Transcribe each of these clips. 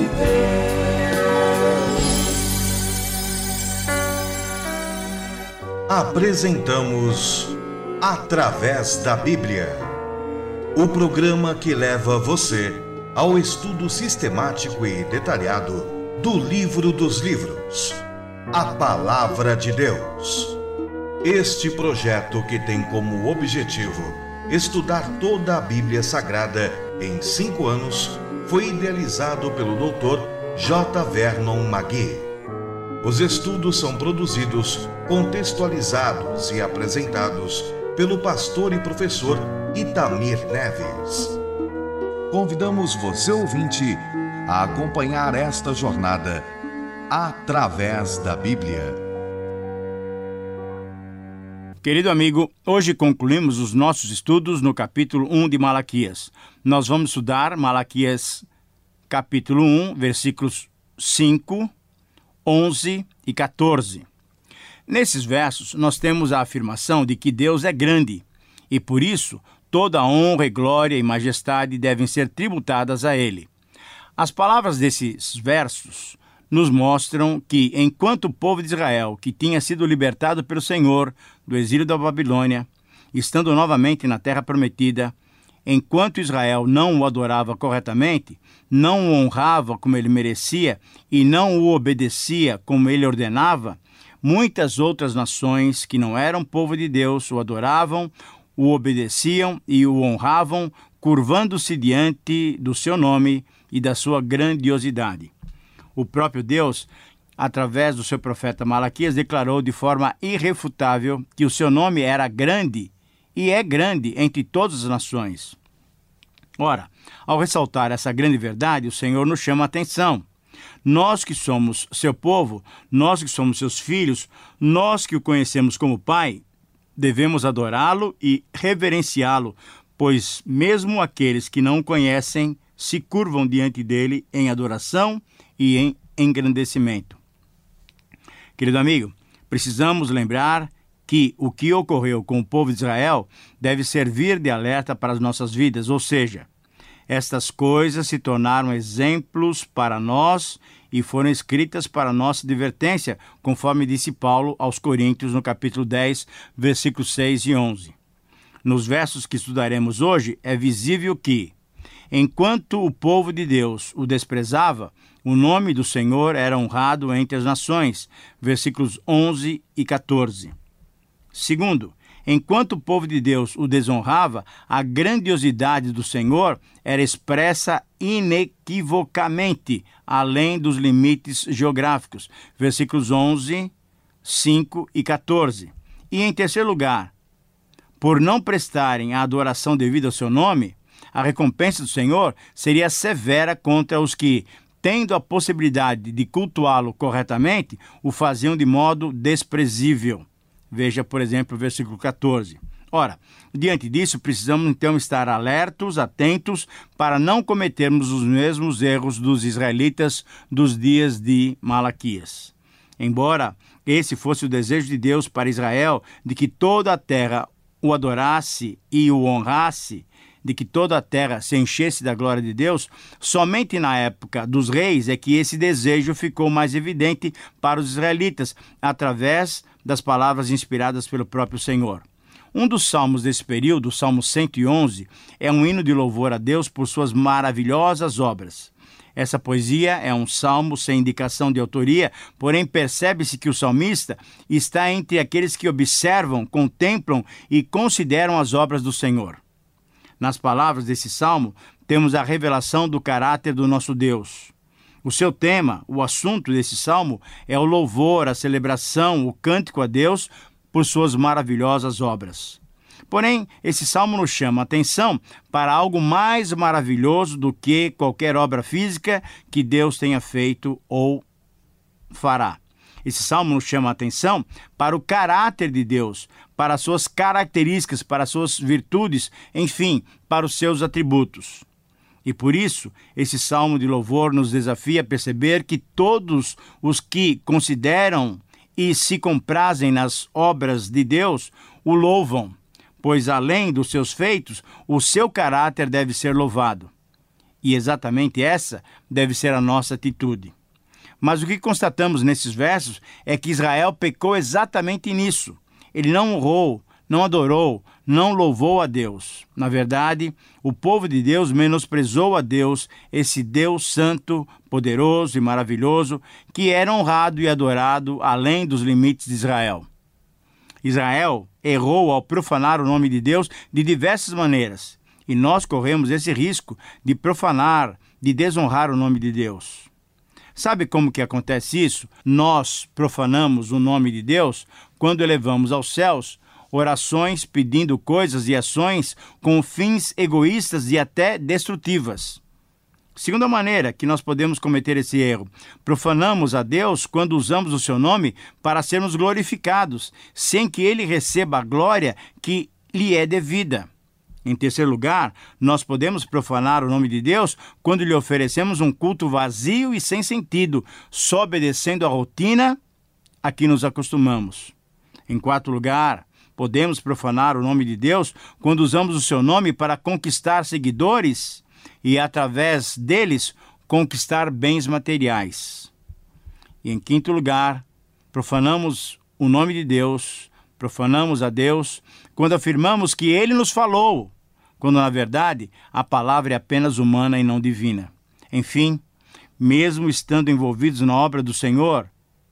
Apresentamos Através da Bíblia, o programa que leva você ao estudo sistemático e detalhado do livro dos livros, a Palavra de Deus. Este projeto, que tem como objetivo estudar toda a Bíblia Sagrada em 5 anos, foi idealizado pelo Dr. J. Vernon Magui. Os estudos são produzidos, contextualizados e apresentados pelo pastor e professor Itamir Neves. Convidamos você, ouvinte, a acompanhar esta jornada através da Bíblia. Querido amigo, hoje concluímos os nossos estudos no capítulo 1 de Malaquias. Nós vamos estudar Malaquias capítulo 1, versículos 5, 11 e 14. Nesses versos, nós temos a afirmação de que Deus é grande e, por isso, toda honra e glória e majestade devem ser tributadas a Ele. As palavras desses versos nos mostram que, enquanto o povo de Israel, que tinha sido libertado pelo Senhor do exílio da Babilônia, estando novamente na terra prometida, enquanto Israel não o adorava corretamente, não o honrava como ele merecia e não o obedecia como ele ordenava, muitas outras nações que não eram povo de Deus o adoravam, o obedeciam e o honravam, curvando-se diante do seu nome e da sua grandiosidade. O próprio Deus, através do seu profeta Malaquias, declarou de forma irrefutável que o seu nome era grande e é grande entre todas as nações. Ora, ao ressaltar essa grande verdade, o Senhor nos chama a atenção. Nós que somos seu povo, nós que somos seus filhos, nós que o conhecemos como Pai, devemos adorá-lo e reverenciá-lo, pois mesmo aqueles que não o conhecem se curvam diante dele em adoração e em engrandecimento. Querido amigo, precisamos lembrar que o que ocorreu com o povo de Israel deve servir de alerta para as nossas vidas, ou seja, estas coisas se tornaram exemplos para nós e foram escritas para nossa advertência, conforme disse Paulo aos Coríntios no capítulo 10, versículos 6 e 11. Nos versos que estudaremos hoje, é visível que, enquanto o povo de Deus o desprezava, o nome do Senhor era honrado entre as nações, versículos 11 e 14. Segundo, enquanto o povo de Deus o desonrava, a grandiosidade do Senhor era expressa inequivocamente, além dos limites geográficos, versículos 11, 5 e 14. E em terceiro lugar, por não prestarem a adoração devida ao seu nome, a recompensa do Senhor seria severa contra os que, tendo a possibilidade de cultuá-lo corretamente, o faziam de modo desprezível. Veja, por exemplo, o versículo 14. Ora, diante disso, precisamos então estar alertos, atentos, para não cometermos os mesmos erros dos israelitas dos dias de Malaquias. Embora esse fosse o desejo de Deus para Israel, de que toda a terra o adorasse e o honrasse, de que toda a terra se enchesse da glória de Deus, somente na época dos reis é que esse desejo ficou mais evidente para os israelitas, através das palavras inspiradas pelo próprio Senhor. Um dos salmos desse período, o Salmo 111, é um hino de louvor a Deus por suas maravilhosas obras. Essa poesia é um salmo sem indicação de autoria, porém percebe-se que o salmista está entre aqueles que observam, contemplam e consideram as obras do Senhor. Nas palavras desse salmo, temos a revelação do caráter do nosso Deus. O seu tema, o assunto desse salmo, é o louvor, a celebração, o cântico a Deus por suas maravilhosas obras. Porém, esse salmo nos chama a atenção para algo mais maravilhoso do que qualquer obra física que Deus tenha feito ou fará. Esse salmo nos chama a atenção para o caráter de Deus, para as suas características, para as suas virtudes, enfim, para os seus atributos. E por isso, esse salmo de louvor nos desafia a perceber que todos os que consideram e se comprazem nas obras de Deus o louvam, pois além dos seus feitos, o seu caráter deve ser louvado. E exatamente essa deve ser a nossa atitude. Mas o que constatamos nesses versos é que Israel pecou exatamente nisso. Ele não honrou, não adorou, não louvou a Deus. Na verdade, o povo de Deus menosprezou a Deus, esse Deus santo, poderoso e maravilhoso, que era honrado e adorado além dos limites de Israel. Israel errou ao profanar o nome de Deus de diversas maneiras, e nós corremos esse risco de profanar, de desonrar o nome de Deus. Sabe como que acontece isso? Nós profanamos o nome de Deus quando elevamos aos céus orações pedindo coisas e ações com fins egoístas e até destrutivas. Segunda maneira que nós podemos cometer esse erro: profanamos a Deus quando usamos o seu nome para sermos glorificados, sem que ele receba a glória que lhe é devida. Em terceiro lugar, nós podemos profanar o nome de Deus quando lhe oferecemos um culto vazio e sem sentido, só obedecendo a rotina a que nos acostumamos. Em quarto lugar, podemos profanar o nome de Deus quando usamos o seu nome para conquistar seguidores e, através deles, conquistar bens materiais. E em quinto lugar, profanamos o nome de Deus, profanamos a Deus quando afirmamos que ele nos falou, quando, na verdade, a palavra é apenas humana e não divina. Enfim, mesmo estando envolvidos na obra do Senhor,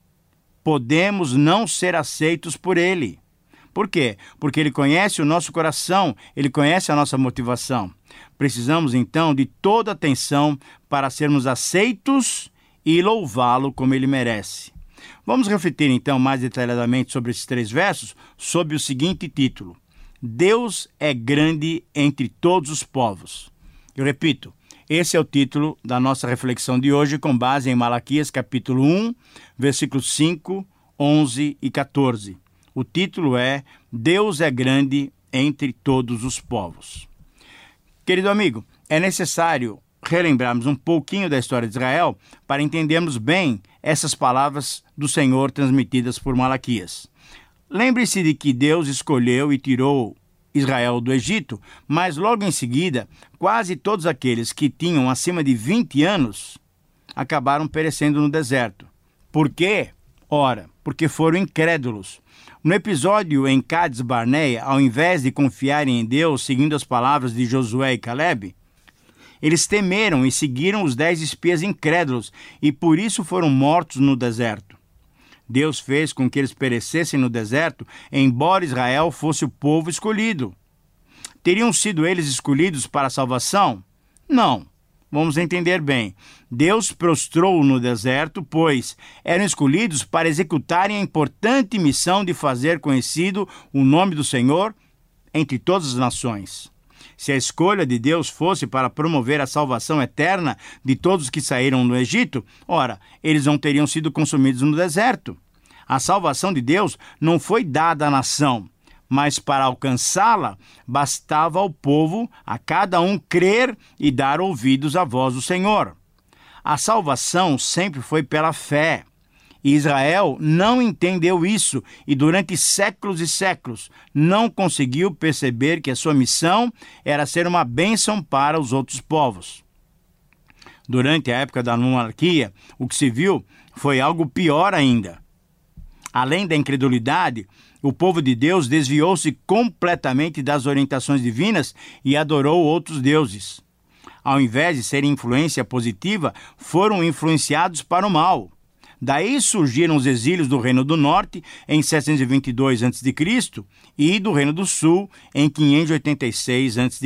podemos não ser aceitos por ele. Por quê? Porque ele conhece o nosso coração, ele conhece a nossa motivação. Precisamos, então, de toda atenção para sermos aceitos e louvá-lo como ele merece. Vamos refletir, então, mais detalhadamente sobre esses 3 versos, sob o seguinte título: Deus é grande entre todos os povos. Eu repito, esse é o título da nossa reflexão de hoje, com base em Malaquias capítulo 1, versículos 5, 11 e 14. O título é Deus é grande entre todos os povos. Querido amigo, é necessário relembrarmos um pouquinho da história de Israel para entendermos bem essas palavras do Senhor transmitidas por Malaquias. Lembre-se de que Deus escolheu e tirou Israel do Egito, mas logo em seguida, quase todos aqueles que tinham acima de 20 anos acabaram perecendo no deserto. Por quê? Ora, porque foram incrédulos. No episódio em Cádiz Barneia, ao invés de confiarem em Deus, seguindo as palavras de Josué e Calebe, eles temeram e seguiram os 10 espias incrédulos e por isso foram mortos no deserto. Deus fez com que eles perecessem no deserto, embora Israel fosse o povo escolhido. Teriam sido eles escolhidos para a salvação? Não. Vamos entender bem. Deus prostrou no deserto, pois eram escolhidos para executarem a importante missão de fazer conhecido o nome do Senhor entre todas as nações. Se a escolha de Deus fosse para promover a salvação eterna de todos que saíram do Egito, ora, eles não teriam sido consumidos no deserto. A salvação de Deus não foi dada à nação, mas para alcançá-la, bastava ao povo, a cada um, crer e dar ouvidos à voz do Senhor. A salvação sempre foi pela fé. E Israel não entendeu isso e durante séculos e séculos não conseguiu perceber que a sua missão era ser uma bênção para os outros povos. Durante a época da monarquia, o que se viu foi algo pior ainda. Além da incredulidade, o povo de Deus desviou-se completamente das orientações divinas e adorou outros deuses. Ao invés de serem influência positiva, foram influenciados para o mal. Daí surgiram os exílios do Reino do Norte em 722 a.C. e do Reino do Sul em 586 a.C.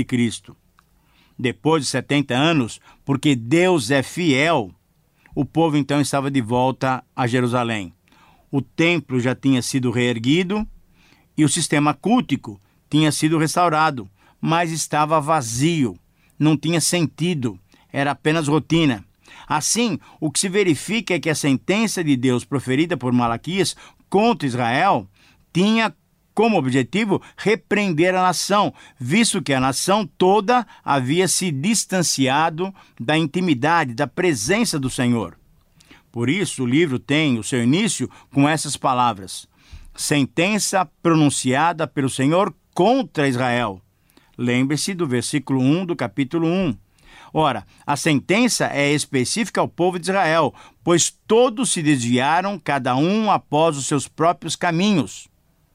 Depois de 70 anos, porque Deus é fiel, o povo então estava de volta a Jerusalém. O templo já tinha sido reerguido e o sistema cultico tinha sido restaurado, mas estava vazio, não tinha sentido, era apenas rotina. Assim, o que se verifica é que a sentença de Deus proferida por Malaquias contra Israel tinha como objetivo repreender a nação, visto que a nação toda havia se distanciado da intimidade, da presença do Senhor. Por isso, o livro tem o seu início com essas palavras: sentença pronunciada pelo Senhor contra Israel. Lembre-se do versículo 1 do capítulo 1. Ora, a sentença é específica ao povo de Israel, pois todos se desviaram, cada um após os seus próprios caminhos.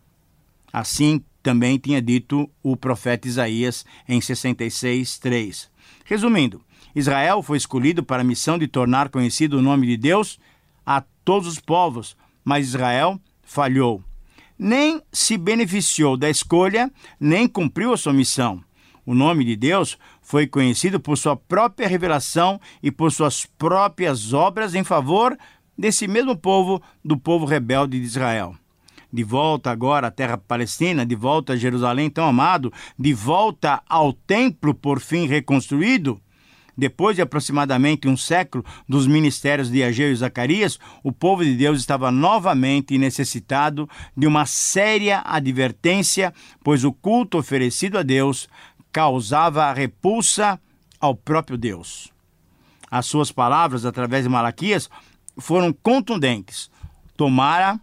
Assim também tinha dito o profeta Isaías em 66:3. Resumindo, Israel foi escolhido para a missão de tornar conhecido o nome de Deus a todos os povos, mas Israel falhou. Nem se beneficiou da escolha, nem cumpriu a sua missão. O nome de Deus foi conhecido por sua própria revelação e por suas próprias obras em favor desse mesmo povo, do povo rebelde de Israel. De volta agora à terra palestina, de volta a Jerusalém tão amado, de volta ao templo por fim reconstruído, depois de aproximadamente um século dos ministérios de Ageu e Zacarias, o povo de Deus estava novamente necessitado de uma séria advertência, pois o culto oferecido a Deus causava repulsa ao próprio Deus. As suas palavras, através de Malaquias, foram contundentes. Tomara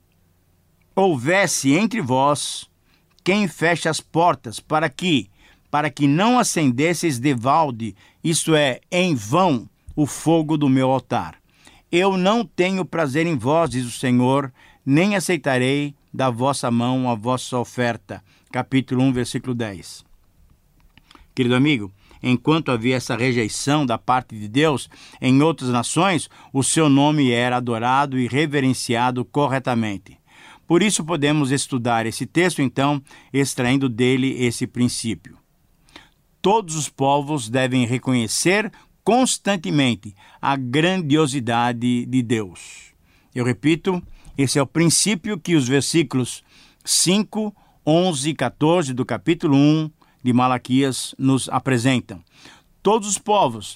houvesse entre vós quem feche as portas, para que não acendesseis devalde, isto é, em vão, o fogo do meu altar. Eu não tenho prazer em vós, diz o Senhor, nem aceitarei da vossa mão a vossa oferta. Capítulo 1, versículo 10. Querido amigo, enquanto havia essa rejeição da parte de Deus, em outras nações, o seu nome era adorado e reverenciado corretamente. Por isso podemos estudar esse texto, então, extraindo dele esse princípio. Todos os povos devem reconhecer constantemente a grandiosidade de Deus. Eu repito, esse é o princípio que os versículos 5, 11 e 14 do capítulo 1 de Malaquias nos apresentam. Todos os povos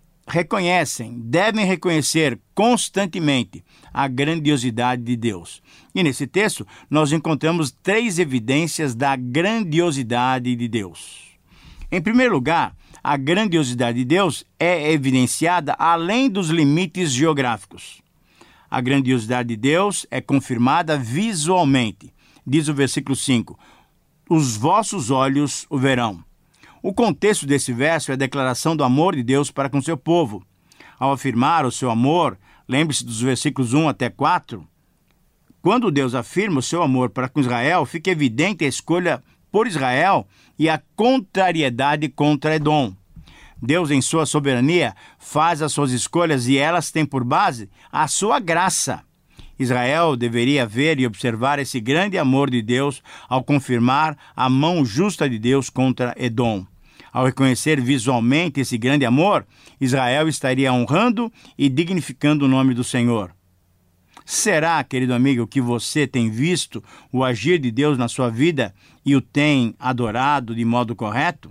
devem reconhecer constantemente a grandiosidade de Deus. E nesse texto, nós encontramos 3 evidências da grandiosidade de Deus. Em primeiro lugar, a grandiosidade de Deus é evidenciada além dos limites geográficos. A grandiosidade de Deus é confirmada visualmente. Diz o versículo 5, os vossos olhos o verão. O contexto desse verso é a declaração do amor de Deus para com seu povo. Ao afirmar o seu amor, lembre-se dos versículos 1 até 4, quando Deus afirma o seu amor para com Israel, fica evidente a escolha por Israel e a contrariedade contra Edom. Deus, em sua soberania, faz as suas escolhas e elas têm por base a sua graça. Israel deveria ver e observar esse grande amor de Deus ao confirmar a mão justa de Deus contra Edom. Ao reconhecer visualmente esse grande amor, Israel estaria honrando e dignificando o nome do Senhor. Será, querido amigo, que você tem visto o agir de Deus na sua vida e o tem adorado de modo correto?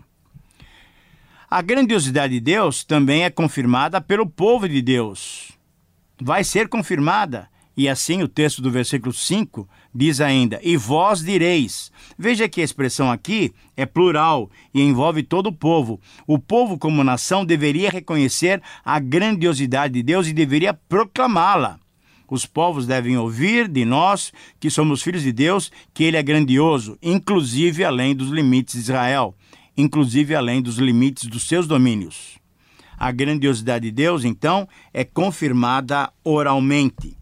A grandiosidade de Deus também é confirmada pelo povo de Deus. Vai ser confirmada. E assim o texto do versículo 5 diz ainda, e vós direis. Veja que a expressão aqui é plural e envolve todo o povo. O povo como nação deveria reconhecer a grandiosidade de Deus e deveria proclamá-la. Os povos devem ouvir de nós, que somos filhos de Deus, que Ele é grandioso, inclusive além dos limites de Israel, inclusive além dos limites dos seus domínios. A grandiosidade de Deus, então, é confirmada oralmente.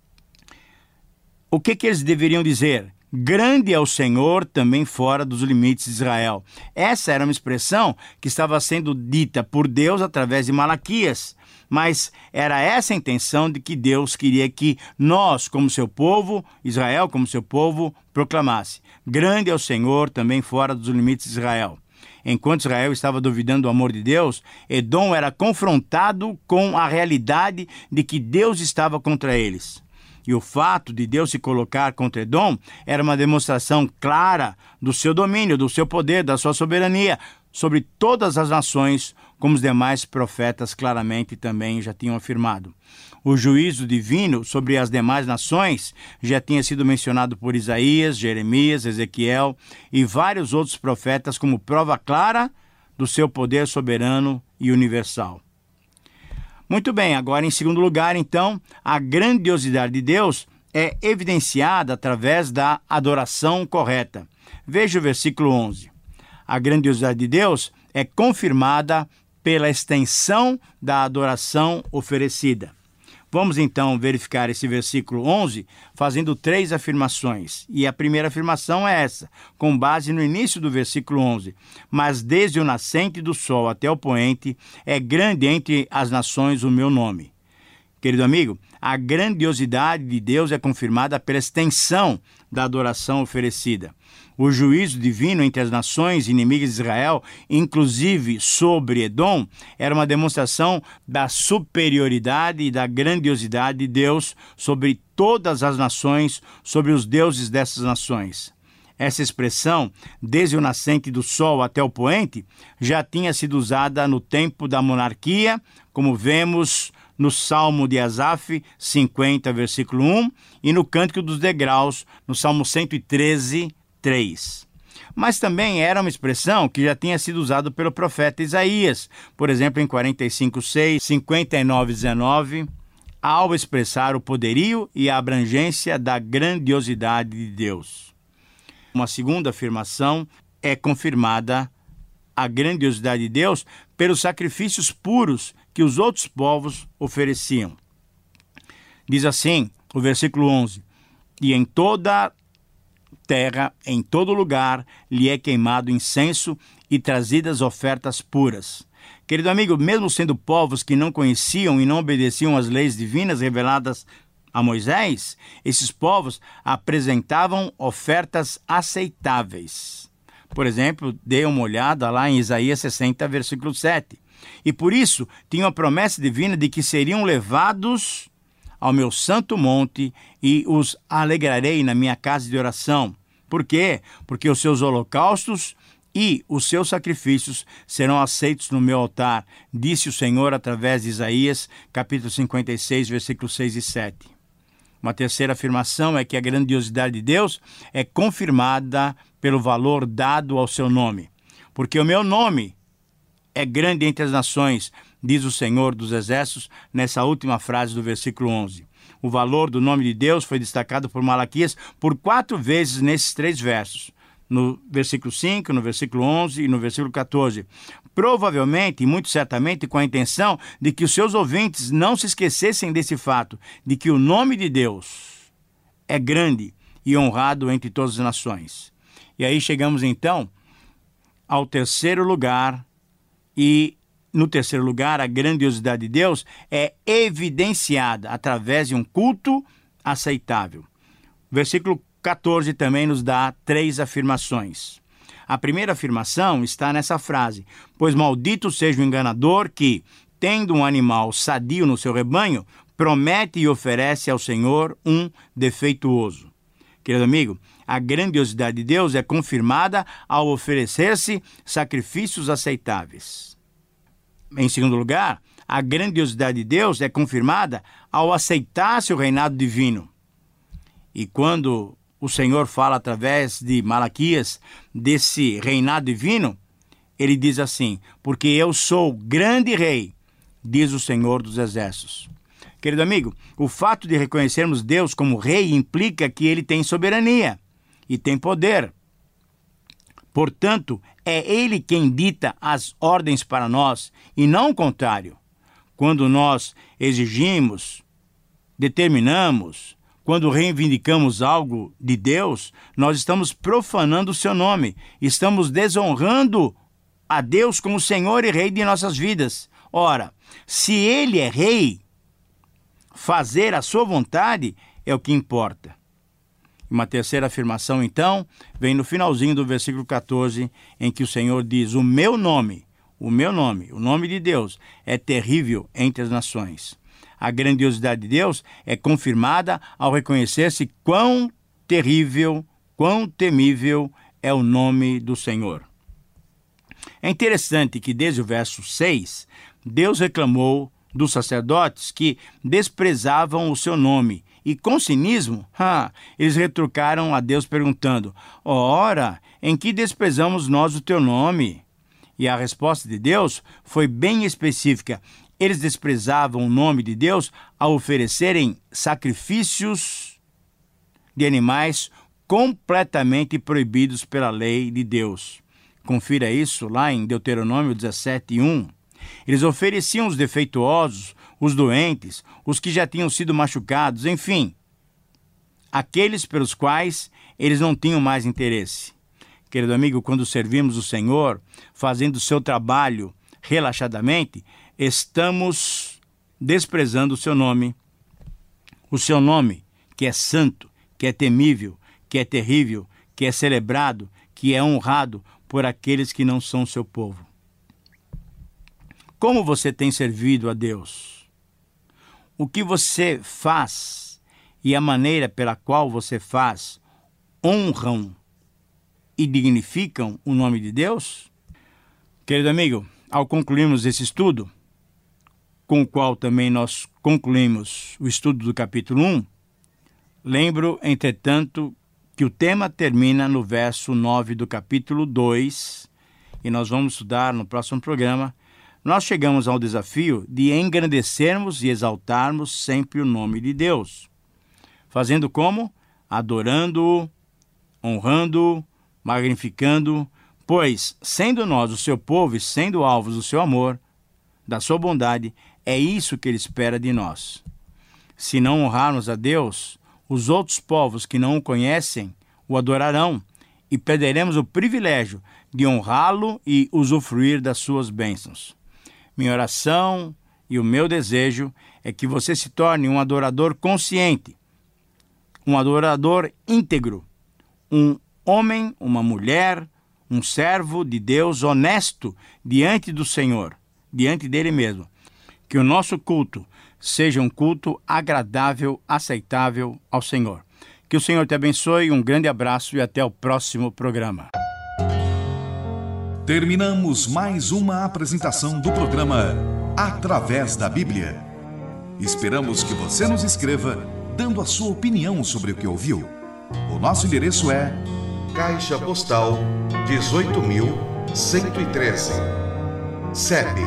O que eles deveriam dizer? Grande é o Senhor também fora dos limites de Israel. Essa era uma expressão que estava sendo dita por Deus através de Malaquias. Mas era essa a intenção de que Deus queria que nós, como seu povo, Israel como seu povo, proclamasse. Grande é o Senhor também fora dos limites de Israel. Enquanto Israel estava duvidando do amor de Deus, Edom era confrontado com a realidade de que Deus estava contra eles. E o fato de Deus se colocar contra Edom era uma demonstração clara do seu domínio, do seu poder, da sua soberania sobre todas as nações, como os demais profetas claramente também já tinham afirmado. O juízo divino sobre as demais nações já tinha sido mencionado por Isaías, Jeremias, Ezequiel e vários outros profetas como prova clara do seu poder soberano e universal. Muito bem, agora em segundo lugar, então, a grandiosidade de Deus é evidenciada através da adoração correta. Veja o versículo 11. A grandiosidade de Deus é confirmada pela extensão da adoração oferecida. Vamos então verificar esse versículo 11 fazendo 3 afirmações. E a primeira afirmação é essa, com base no início do versículo 11. Mas desde o nascente do sol até o poente, é grande entre as nações o meu nome. Querido amigo, a grandiosidade de Deus é confirmada pela extensão da adoração oferecida. O juízo divino entre as nações inimigas de Israel, inclusive sobre Edom, era uma demonstração da superioridade e da grandiosidade de Deus sobre todas as nações, sobre os deuses dessas nações. Essa expressão, desde o nascente do sol até o poente, já tinha sido usada no tempo da monarquia, como vemos no Salmo de Asaf, 50, versículo 1, e no Cântico dos Degraus, no Salmo 113, 3. Mas também era uma expressão que já tinha sido usada pelo profeta Isaías, por exemplo, em 45, 6, 59, 19, ao expressar o poderio e a abrangência da grandiosidade de Deus. Uma segunda afirmação é confirmada a grandiosidade de Deus pelos sacrifícios puros que os outros povos ofereciam. Diz assim, o versículo 11, e em toda terra, em todo lugar, lhe é queimado incenso e trazidas ofertas puras. Querido amigo, mesmo sendo povos que não conheciam e não obedeciam às leis divinas reveladas a Moisés, esses povos apresentavam ofertas aceitáveis. Por exemplo, dê uma olhada lá em Isaías 60, versículo 7. E por isso tinham a promessa divina de que seriam levados ao meu santo monte e os alegrarei na minha casa de oração. Por quê? Porque os seus holocaustos e os seus sacrifícios serão aceitos no meu altar, disse o Senhor através de Isaías, capítulo 56, versículos 6 e 7. Uma terceira afirmação é que a grandiosidade de Deus é confirmada pelo valor dado ao seu nome. Porque o meu nome é grande entre as nações, diz o Senhor dos Exércitos, nessa última frase do versículo 11. O valor do nome de Deus foi destacado por Malaquias por 4 vezes nesses 3 versos. No versículo 5, no versículo 11 e no versículo 14. Provavelmente, e muito certamente, com a intenção de que os seus ouvintes não se esquecessem desse fato, de que o nome de Deus é grande e honrado entre todas as nações. E aí chegamos então ao terceiro lugar, e no terceiro lugar, a grandiosidade de Deus é evidenciada através de um culto aceitável. O versículo 14 também nos dá 3 afirmações. A primeira afirmação está nessa frase: pois maldito seja o enganador que, tendo um animal sadio no seu rebanho, promete e oferece ao Senhor um defeituoso. Querido amigo, a grandiosidade de Deus é confirmada ao oferecer-se sacrifícios aceitáveis. Em segundo lugar, a grandiosidade de Deus é confirmada ao aceitar-se o reinado divino. E quando o Senhor fala através de Malaquias desse reinado divino, ele diz assim: porque eu sou grande rei, diz o Senhor dos Exércitos. Querido amigo, o fato de reconhecermos Deus como rei implica que ele tem soberania e tem poder. Portanto, é ele quem dita as ordens para nós e não o contrário. Quando nós exigimos, determinamos, quando reivindicamos algo de Deus, nós estamos profanando o seu nome, estamos desonrando a Deus como Senhor e Rei de nossas vidas. Ora, se ele é Rei, fazer a sua vontade é o que importa. Uma terceira afirmação, então, vem no finalzinho do versículo 14, em que o Senhor diz: o nome de Deus é terrível entre as nações. A grandiosidade de Deus é confirmada ao reconhecer-se quão terrível, quão temível é o nome do Senhor. É interessante que desde o verso 6, Deus reclamou dos sacerdotes que desprezavam o seu nome. E com cinismo, eles retrucaram a Deus perguntando: ora, em que desprezamos nós o teu nome? E a resposta de Deus foi bem específica. Eles desprezavam o nome de Deus ao oferecerem sacrifícios de animais completamente proibidos pela lei de Deus. Confira isso lá em Deuteronômio 17:1. Eles ofereciam os defeituosos, os doentes, os que já tinham sido machucados, enfim, aqueles pelos quais eles não tinham mais interesse. Querido amigo, quando servimos o Senhor, fazendo o seu trabalho relaxadamente, estamos desprezando o seu nome que é santo, que é temível, que é terrível, que é celebrado, que é honrado por aqueles que não são seu povo. Como você tem servido a Deus? O que você faz e a maneira pela qual você faz honram e dignificam o nome de Deus? Querido amigo, ao concluirmos esse estudo, com o qual também nós concluímos o estudo do capítulo 1, lembro, entretanto, que o tema termina no verso 9 do capítulo 2, e nós vamos estudar no próximo programa. Nós chegamos ao desafio de engrandecermos e exaltarmos sempre o nome de Deus. Fazendo como? Adorando-o, honrando-o, magnificando-o, pois, sendo nós o seu povo e sendo alvos do seu amor, da sua bondade, é isso que ele espera de nós. Se não honrarmos a Deus, os outros povos que não o conhecem o adorarão e perderemos o privilégio de honrá-lo e usufruir das suas bênçãos. Minha oração e o meu desejo é que você se torne um adorador consciente, um adorador íntegro, um homem, uma mulher, um servo de Deus honesto diante do Senhor, diante dele mesmo. Que o nosso culto seja um culto agradável, aceitável ao Senhor. Que o Senhor te abençoe, um grande abraço e até o próximo programa. Terminamos mais uma apresentação do programa Através da Bíblia. Esperamos que você nos escreva dando a sua opinião sobre o que ouviu. O nosso endereço é Caixa Postal 18.113, CEP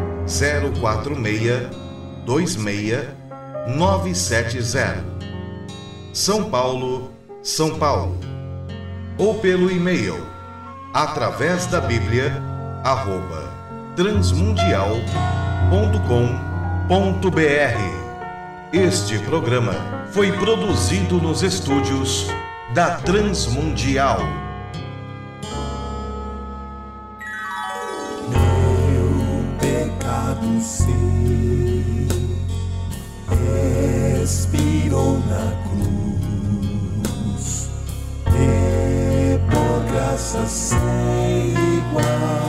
04626-970, São Paulo, São Paulo. Ou pelo e-mail atravesdabiblia@transmundial.com.br. Este programa foi produzido nos estúdios da Transmundial. Sei, expirou na cruz, e por graça sem igual.